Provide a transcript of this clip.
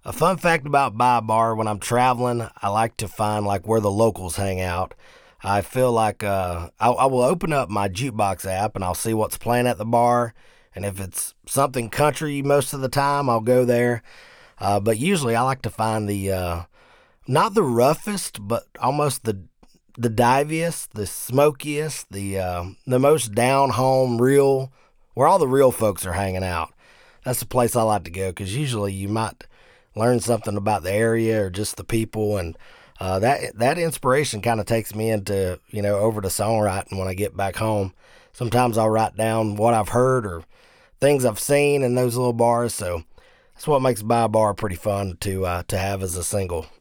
A fun fact about Buy Bar: when I'm traveling, I like to find like where the locals hang out. I feel like I will open up my jukebox app and I'll see what's playing at the bar. And if it's something country, most of the time I'll go there. But usually I like to find the not the roughest, but almost the diviest, the smokiest, the most down home, real, where all the real folks are hanging out. That's the place I like to go because usually you might learn something about the area or just the people, and that inspiration kind of takes me into over to songwriting when I get back home. Sometimes I'll write down what I've heard or things I've seen in those little bars. So that's what makes Buy a Bar pretty fun to have as a single.